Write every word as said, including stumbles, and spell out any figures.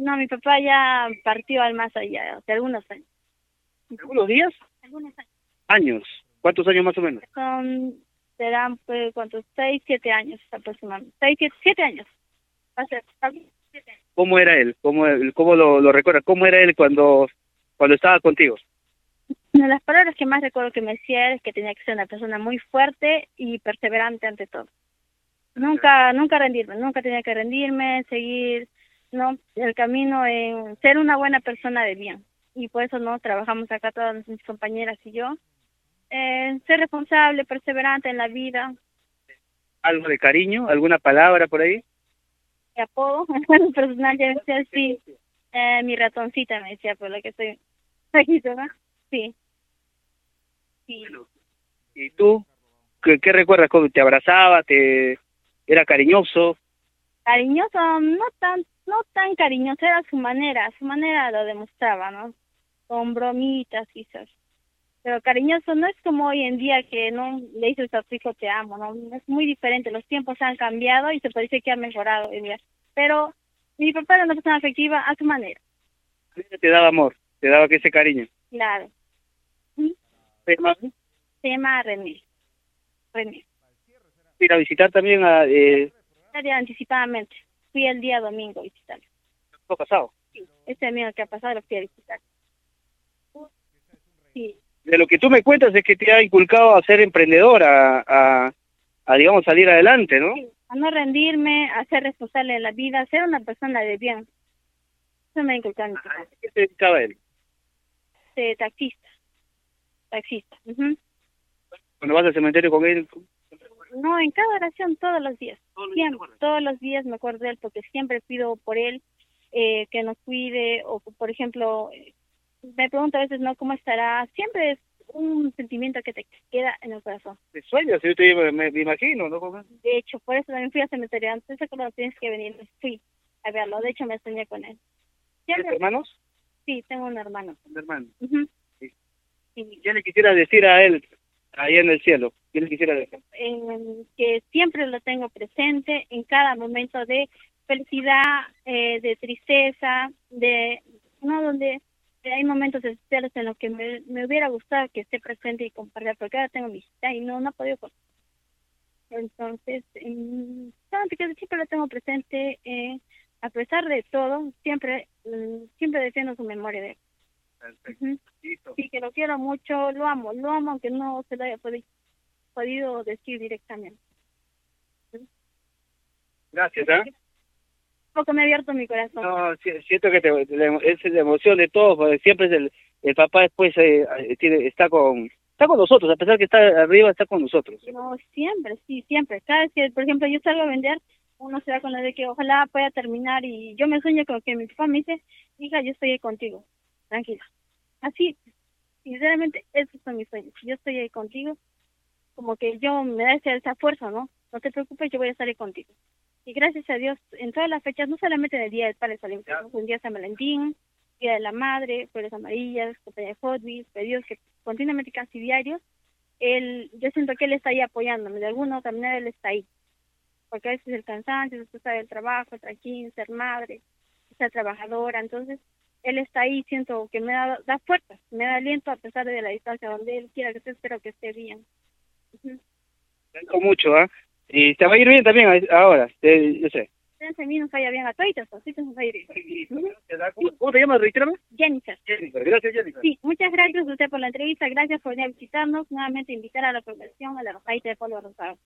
No, mi papá ya partió al más allá, hace algunos años. ¿Algunos días? Algunos años. Años. ¿Cuántos años más o menos? Son, serán, pues, ¿cuántos? Seis, siete años aproximadamente. Seis, siete, siete años. Va a ser, tal vez siete años. ¿Cómo era él? ¿Cómo, cómo lo, lo recuerdas? ¿Cómo era él cuando, cuando estaba contigo? Una de las palabras que más recuerdo que me decía es que tenía que ser una persona muy fuerte y perseverante ante todo. Nunca, nunca rendirme, nunca tenía que rendirme, seguir, no, el camino en ser una buena persona de bien. Y por eso no trabajamos acá todas mis compañeras y yo. Eh, ser responsable, perseverante en la vida. ¿Algo de cariño? ¿Alguna palabra por ahí? Mi apodo, en personal ya me decía así, eh, mi ratoncita me decía, por lo que estoy bajito, ¿no? Sí. Sí. ¿Y tú? ¿Qué, qué recuerdas? ¿Cómo te abrazaba? ¿Te era cariñoso? Cariñoso, no tan, no tan cariñoso, era su manera, su manera lo demostraba, ¿no? Con bromitas quizás. Pero cariñoso no es como hoy en día que no le dices a tu hijo te amo, ¿no? Es muy diferente, los tiempos han cambiado y se parece que ha mejorado hoy en día. Pero mi papá era una persona afectiva a su manera. Te daba amor, te daba que ese cariño. Claro. ¿Mm? ¿Se llama? Se llama René. René. Ir a visitar también a... Eh, Estaría anticipadamente. Fui el día domingo a visitarlo. ¿Qué ha pasado? Sí, este amigo que ha pasado lo fui a visitar. Sí. De lo que tú me cuentas es que te ha inculcado a ser emprendedora, a, a, a digamos, salir adelante, ¿no? Sí, a no rendirme, a ser responsable de la vida, a ser una persona de bien. Eso me ha inculcado mi papá. ¿A qué se dedicaba él? De taxista. Taxista. Uh-huh. Cuando vas al cementerio con él... No, en cada oración, todos los días. Todos los Siempre, días. todos los días me acuerdo de él porque siempre pido por él eh, que nos cuide o, por ejemplo, eh, me pregunto a veces, ¿no? ¿Cómo estará? Siempre es un sentimiento que te queda en el corazón. ¿Te sueñas? Yo te, me, me imagino, ¿no? De hecho, por eso también fui al cementerio. Antes de cuando tienes que venir, fui a verlo. De hecho, me soñé con él. ¿Tienes hermanos? Sí, tengo un hermano. Un hermano. Uh-huh. Sí. Sí. ¿Qué le quisiera decir a él ahí en el cielo? ¿Qué le quisiera decir? Eh, que siempre lo tengo presente en cada momento de felicidad, eh, de tristeza, de no donde hay momentos especiales en los que me, me hubiera gustado que esté presente y compartir, porque ahora tengo mi cita y no, no he podido. Entonces, eh, que siempre lo tengo presente, eh, a pesar de todo, siempre, eh, siempre defiendo su memoria de él. Perfecto. Uh-huh. Sí, que lo quiero mucho, lo amo, lo amo, aunque no se lo haya podido, podido decir directamente. Gracias, ¿ah? ¿eh? Un poco me ha abierto mi corazón. No, siento que te, es la emoción de todos, porque siempre es el, el papá después eh, tiene, está con está con nosotros, a pesar que está arriba, está con nosotros. No, siempre, sí, siempre. Cada vez que, por ejemplo, yo salgo a vender, uno se da con la de que ojalá pueda terminar y yo me sueño con que mi papá me dice, hija, yo estoy ahí contigo, tranquila. Así, sinceramente, esos son mis sueños. Yo estoy ahí contigo, como que yo me da esa, esa fuerza, ¿no? No te preocupes, yo voy a estar ahí contigo. Y gracias a Dios, en todas las fechas, no solamente en el Día del Padre salimos, un día de San Valentín, Día de la Madre, Flores Amarillas, compañía de Hot Wheels, pedidos que continuamente, casi diarios, él, yo siento que él está ahí apoyándome, de alguna otra manera él está ahí. Porque a veces el cansancio, después sabe el trabajo, estar aquí, ser madre, ser trabajadora, entonces él está ahí, siento que me da, da fuerzas, me da aliento a pesar de la distancia donde él quiera que esté, espero que esté bien. Uh-huh. Tengo mucho, ¿ah? ¿eh? Y te va a ir bien también ahora, te, yo sé. A mí nos vaya bien a todos, así que nos va a ir bien. ¿Cómo, ¿Cómo te llamas, reitérame? Jennifer. Jennifer, gracias, Jennifer. Sí, muchas gracias a usted por la entrevista, gracias por venir a visitarnos, nuevamente invitar a la población a la Rosadita de Polvo Rosado.